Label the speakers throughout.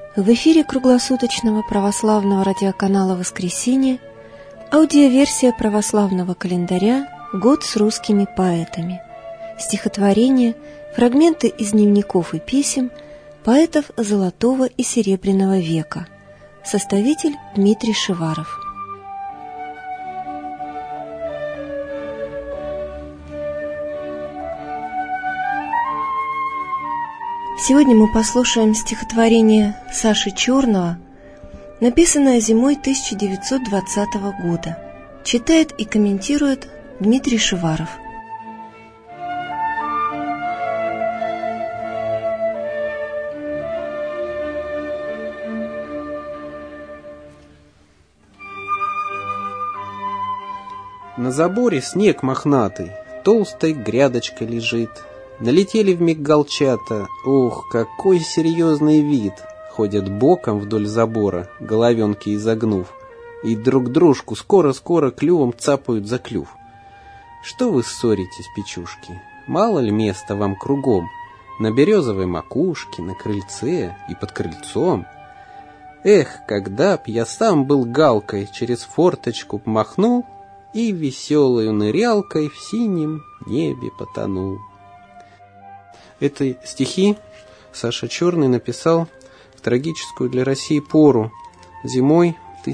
Speaker 1: В эфире круглосуточного православного радиоканала «Воскресенье» аудиоверсия православного календаря «Год с русскими поэтами». Стихотворения, фрагменты из дневников и писем поэтов Золотого и Серебряного века. Составитель Дмитрий Шиваров. Сегодня мы послушаем стихотворение Саши Черного, написанное зимой 1920 года. Читает и комментирует Дмитрий Шиваров.
Speaker 2: На заборе снег мохнатый, толстой грядочкой лежит. Налетели вмиг галчата, ох, какой серьезный вид! Ходят боком вдоль забора, головенки изогнув, и друг дружку скоро-скоро клювом цапают за клюв. Что вы ссоритесь, печушки? Мало ли места вам кругом? На березовой макушке, на крыльце и под крыльцом? Эх, когда б я сам был галкой, через форточку махнул и веселою нырялкой в синем небе потонул. Эти стихи Саша Черный написал в трагическую для России пору, зимой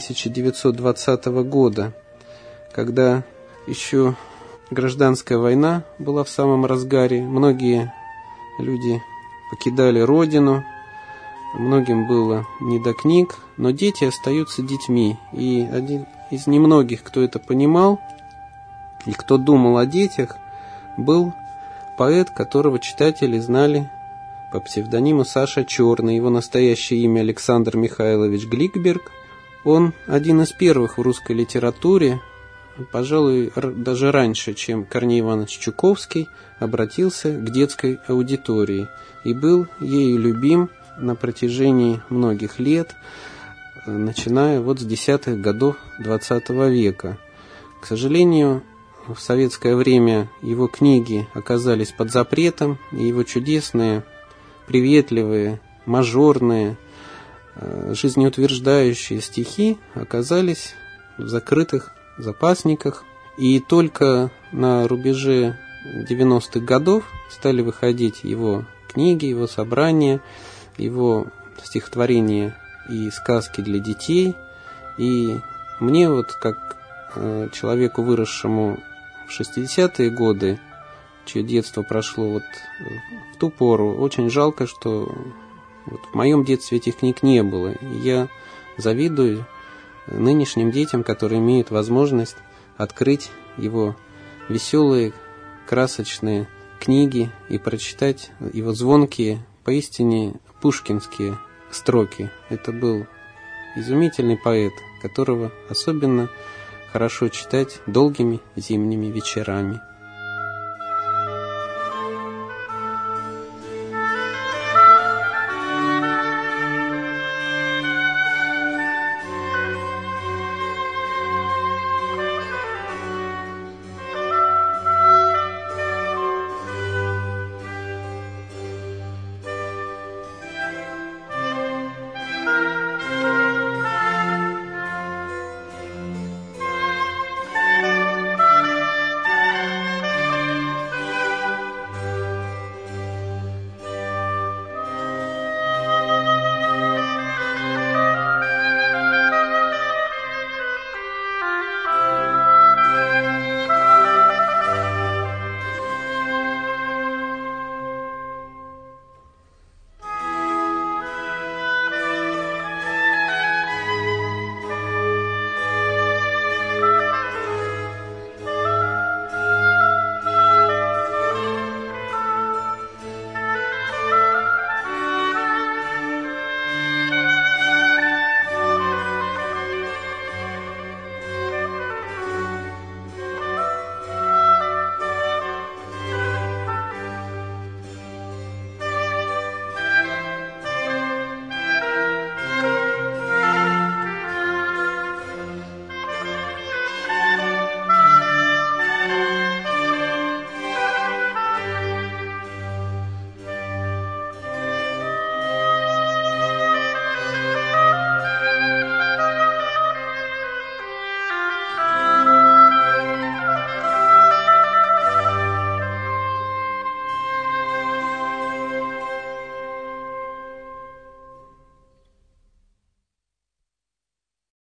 Speaker 2: 1920 года, когда еще гражданская война была в самом разгаре, многие люди покидали родину, многим было не до книг, но дети остаются детьми. И один из немногих, кто это понимал и кто думал о детях, был поэт, которого читатели знали по псевдониму Саша Черный. Его настоящее имя Александр Михайлович Гликберг. Он один из первых в русской литературе, пожалуй, даже раньше, чем Корней Иванович Чуковский, обратился к детской аудитории и был ею любим на протяжении многих лет, начиная вот с десятых годов XX века. К сожалению, в советское время его книги оказались под запретом, и его чудесные, приветливые, мажорные, жизнеутверждающие стихи оказались в закрытых запасниках. И только на рубеже 90-х годов стали выходить его книги, его собрания, его стихотворения и сказки для детей. И мне вот как человеку, выросшему в 60-е годы, чье детство прошло вот в ту пору, очень жалко, что вот в моем детстве этих книг не было. И я завидую нынешним детям, которые имеют возможность открыть его веселые, красочные книги и прочитать его звонкие, поистине пушкинские строки. Это был изумительный поэт, которого особенно хорошо читать долгими зимними вечерами.